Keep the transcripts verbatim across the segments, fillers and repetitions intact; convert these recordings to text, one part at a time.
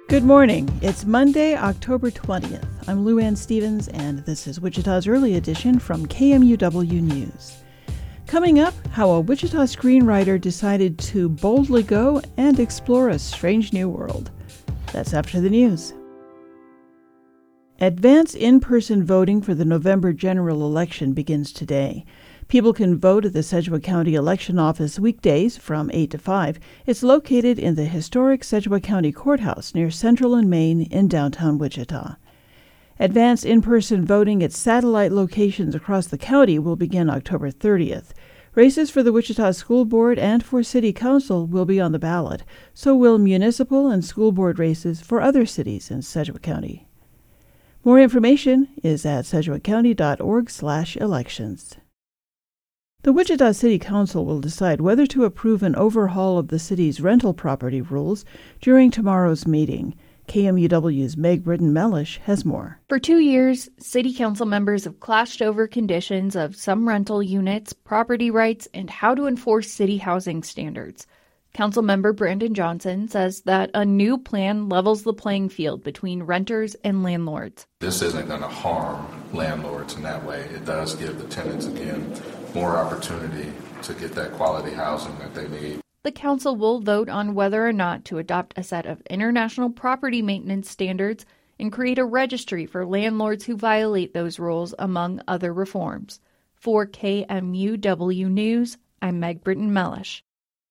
Good morning. It's Monday, October twentieth. I'm Lou Ann Stevens, and this is Wichita's Early Edition from K M U W News. Coming up, how a Wichita screenwriter decided to boldly go and explore a strange new world. That's after the news. Advance in-person voting for the November general election begins today. People can vote at the Sedgwick County Election Office weekdays from eight to five. It's located in the historic Sedgwick County Courthouse near Central and Main in downtown Wichita. Advance in-person voting at satellite locations across the county will begin October thirtieth. Races for the Wichita School Board and for City Council will be on the ballot. So will municipal and school board races for other cities in Sedgwick County. More information is at sedgwick county dot org slash elections. The Wichita City Council will decide whether to approve an overhaul of the city's rental property rules during tomorrow's meeting. K M U W's Meg Britton-Mellish has more. For two years, City Council members have clashed over conditions of some rental units, property rights, and how to enforce city housing standards. Councilmember Brandon Johnson says that a new plan levels the playing field between renters and landlords. This isn't going to harm landlords in that way. It does give the tenants, again, more opportunity to get that quality housing that they need. The council will vote on whether or not to adopt a set of international property maintenance standards and create a registry for landlords who violate those rules, among other reforms. For K M U W News, I'm Meg Britton-Mellish.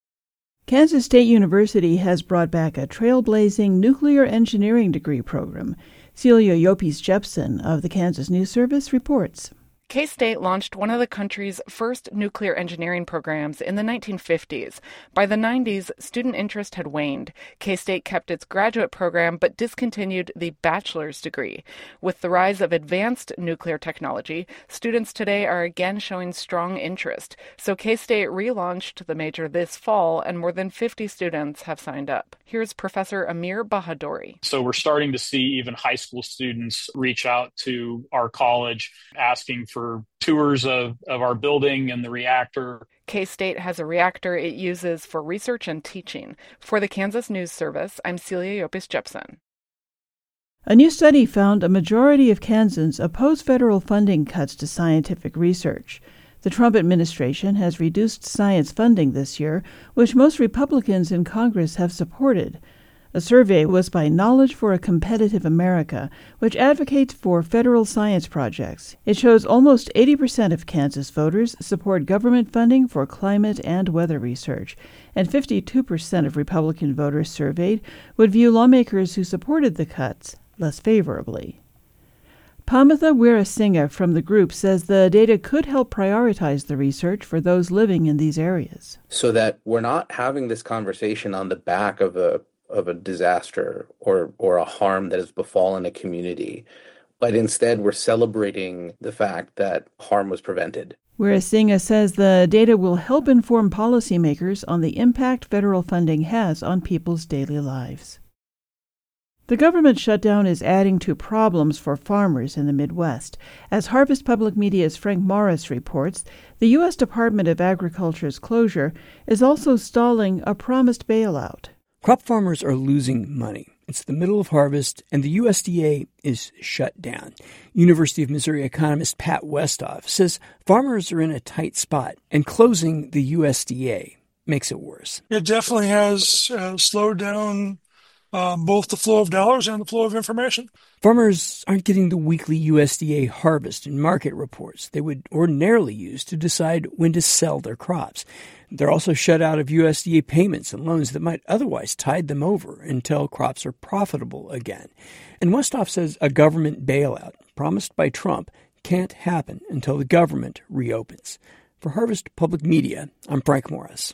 Kansas State University has brought back a trailblazing nuclear engineering degree program. Celia Yopes-Jepson of the Kansas News Service reports. K-State launched one of the country's first nuclear engineering programs in the nineteen fifties. By the nineties, student interest had waned. K-State kept its graduate program but discontinued the bachelor's degree. With the rise of advanced nuclear technology, students today are again showing strong interest. So K-State relaunched the major this fall, and more than fifty students have signed up. Here's Professor Amir Bahadori. So we're starting to see even high school students reach out to our college asking for for tours of, of our building and the reactor. K-State has a reactor it uses for research and teaching. For the Kansas News Service, I'm Celia Yopes-Jepson. A new study found a majority of Kansans oppose federal funding cuts to scientific research. The Trump administration has reduced science funding this year, which most Republicans in Congress have supported. A survey was by Knowledge for a Competitive America, which advocates for federal science projects. It shows almost eighty percent of Kansas voters support government funding for climate and weather research, and fifty-two percent of Republican voters surveyed would view lawmakers who supported the cuts less favorably. Pamitha Weerasinghe from the group says the data could help prioritize the research for those living in these areas. So that we're not having this conversation on the back of a of a disaster or or a harm that has befallen a community, but instead we're celebrating the fact that harm was prevented. Weerasinghe says the data will help inform policymakers on the impact federal funding has on people's daily lives. The government shutdown is adding to problems for farmers in the Midwest. As Harvest Public Media's Frank Morris reports, the U S Department of Agriculture's closure is also stalling a promised bailout. Crop farmers are losing money. It's the middle of harvest, and the U S D A is shut down. University of Missouri economist Pat Westhoff says farmers are in a tight spot, and closing the U S D A makes it worse. It definitely has uh, slowed down uh, both the flow of dollars and the flow of information. Farmers aren't getting the weekly U S D A harvest and market reports they would ordinarily use to decide when to sell their crops. They're also shut out of U S D A payments and loans that might otherwise tide them over until crops are profitable again. And Westhoff says a government bailout promised by Trump can't happen until the government reopens. For Harvest Public Media, I'm Frank Morris.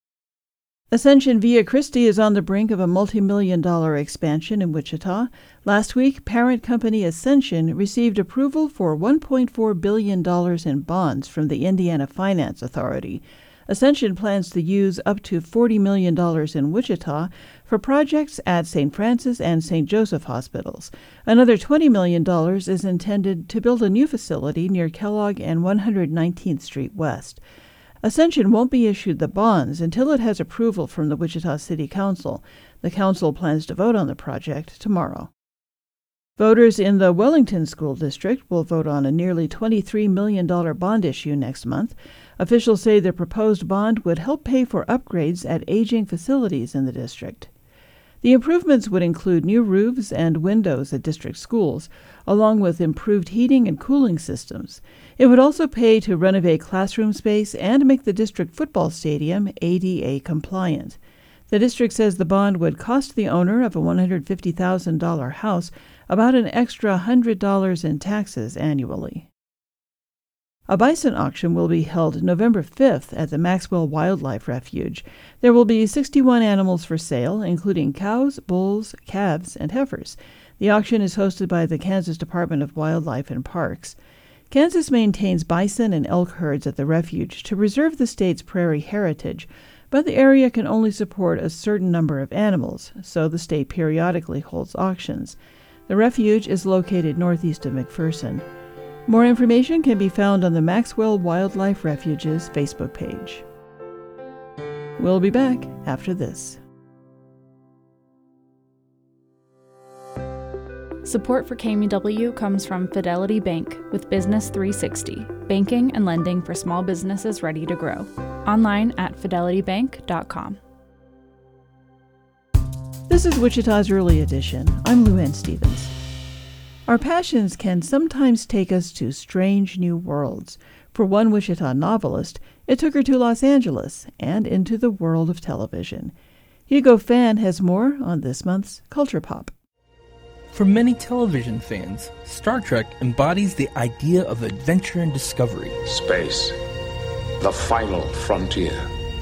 Ascension Via Christi is on the brink of a multi-million dollar expansion in Wichita. Last week, parent company Ascension received approval for one point four billion dollars in bonds from the Indiana Finance Authority. Ascension plans to use up to forty million dollars in Wichita for projects at Saint Francis and Saint Joseph hospitals. Another twenty million dollars is intended to build a new facility near Kellogg and one hundred nineteenth Street West. Ascension won't be issued the bonds until it has approval from the Wichita City Council. The council plans to vote on the project tomorrow. Voters in the Wellington School District will vote on a nearly twenty-three million dollars bond issue next month. Officials say the proposed bond would help pay for upgrades at aging facilities in the district. The improvements would include new roofs and windows at district schools, along with improved heating and cooling systems. It would also pay to renovate classroom space and make the district football stadium A D A compliant. The district says the bond would cost the owner of a one hundred fifty thousand dollars house about an extra one hundred dollars in taxes annually. A bison auction will be held November fifth at the Maxwell Wildlife Refuge. There will be sixty-one animals for sale, including cows, bulls, calves, and heifers. The auction is hosted by the Kansas Department of Wildlife and Parks. Kansas maintains bison and elk herds at the refuge to preserve the state's prairie heritage, but the area can only support a certain number of animals, so the state periodically holds auctions. The refuge is located northeast of McPherson. More information can be found on the Maxwell Wildlife Refuge's Facebook page. We'll be back after this. Support for K M U W comes from Fidelity Bank with Business three sixty, banking and lending for small businesses ready to grow. Online at fidelity bank dot com. This is Wichita's Early Edition. I'm Luann Stevens. Our passions can sometimes take us to strange new worlds. For one Wichita novelist, it took her to Los Angeles and into the world of television. Hugo Fan has more on this month's Culture Pop. For many television fans, Star Trek embodies the idea of adventure and discovery. Space, the final frontier.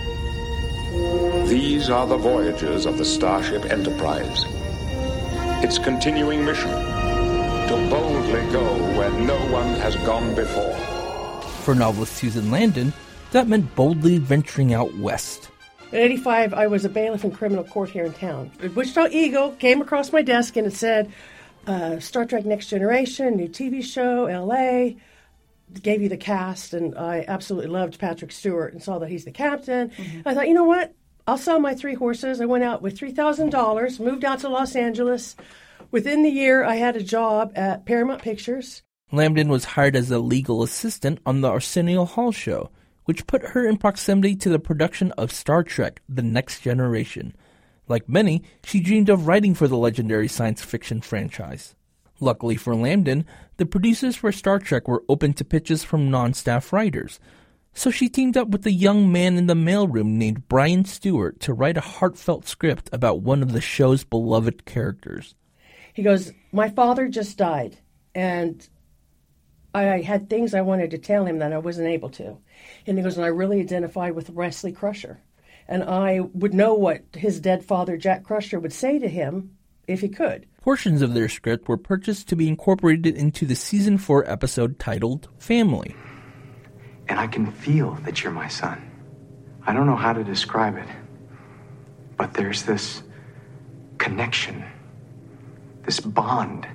These are the voyages of the Starship Enterprise. Its continuing mission, to boldly go where no one has gone before. For novelist Susan Landon, that meant boldly venturing out west. In eighty-five, I was a bailiff in criminal court here in town. The Wichita Eagle came across my desk and it said, uh, Star Trek Next Generation, new T V show, L A, gave you the cast, and I absolutely loved Patrick Stewart and saw that he's the captain. Mm-hmm. I thought, you know what? I'll sell my three horses. I went out with three thousand dollars, moved out to Los Angeles. Within the year, I had a job at Paramount Pictures. Lambden was hired as a legal assistant on the Arsenio Hall show, which put her in proximity to the production of Star Trek: The Next Generation. Like many, she dreamed of writing for the legendary science fiction franchise. Luckily for Lambden, the producers for Star Trek were open to pitches from non-staff writers, so she teamed up with a young man in the mailroom named Brian Stewart to write a heartfelt script about one of the show's beloved characters. He goes, my father just died, and I had things I wanted to tell him that I wasn't able to. And he goes, and I really identified with Wesley Crusher. And I would know what his dead father, Jack Crusher, would say to him if he could. Portions of their script were purchased to be incorporated into the season four episode titled Family. And I can feel that you're my son. I don't know how to describe it, but there's this connection, this bond.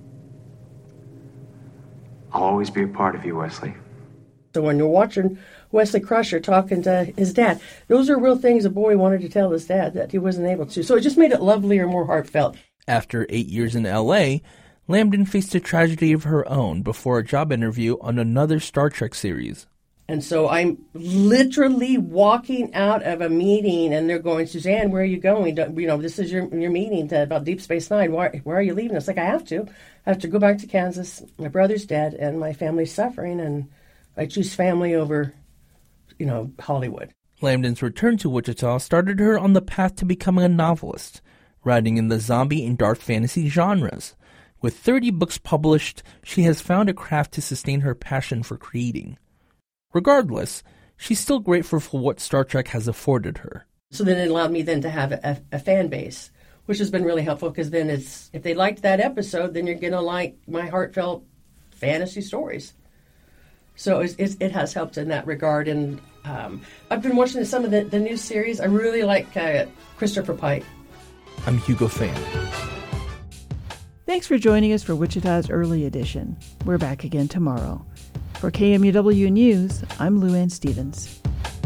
I'll always be a part of you, Wesley. So when you're watching Wesley Crusher talking to his dad, those are real things a boy wanted to tell his dad that he wasn't able to. So it just made it lovelier, more heartfelt. After eight years in L A, Lambden faced a tragedy of her own before a job interview on another Star Trek series. And so I'm literally walking out of a meeting, and they're going, Suzanne, where are you going? You know, this is your your meeting to, about Deep Space Nine. Why, why are you leaving? It's like, I have to. I have to go back to Kansas. My brother's dead, and my family's suffering, and I choose family over, you know, Hollywood. Lambden's return to Wichita started her on the path to becoming a novelist, writing in the zombie and dark fantasy genres. With thirty books published, she has found a craft to sustain her passion for creating. Regardless, she's still grateful for what Star Trek has afforded her. So then it allowed me then to have a, a fan base, which has been really helpful, because then it's, if they liked that episode, then you're going to like my heartfelt fantasy stories. So it's, it's, it has helped in that regard. And um, I've been watching some of the, the new series. I really like uh, Christopher Pike. I'm Hugo Fan. Thanks for joining us for Wichita's Early Edition. We're back again tomorrow. For K M U W News, I'm Luann Stevens.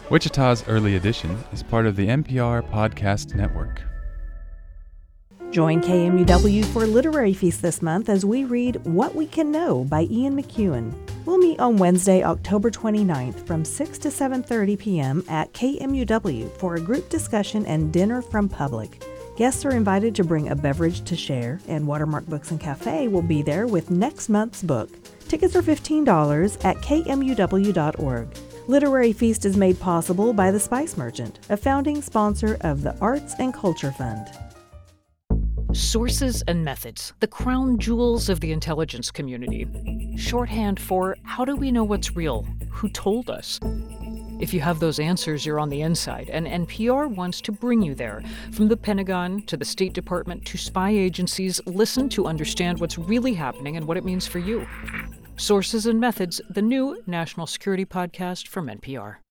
Wichita's Early Edition is part of the N P R Podcast Network. Join K M U W for Literary Feast this month as we read What We Can Know by Ian McEwan. We'll meet on Wednesday, October twenty-ninth from six to seven thirty p.m. at K M U W for a group discussion and dinner from public. Guests are invited to bring a beverage to share, and Watermark Books and Cafe will be there with next month's book. Tickets are fifteen dollars at K M U W dot org. Literary Feast is made possible by The Spice Merchant, a founding sponsor of the Arts and Culture Fund. Sources and methods, the crown jewels of the intelligence community. Shorthand for how do we know what's real? Who told us? If you have those answers, you're on the inside, and N P R wants to bring you there. From the Pentagon to the State Department to spy agencies, listen to understand what's really happening and what it means for you. Sources and Methods, the new national security podcast from N P R.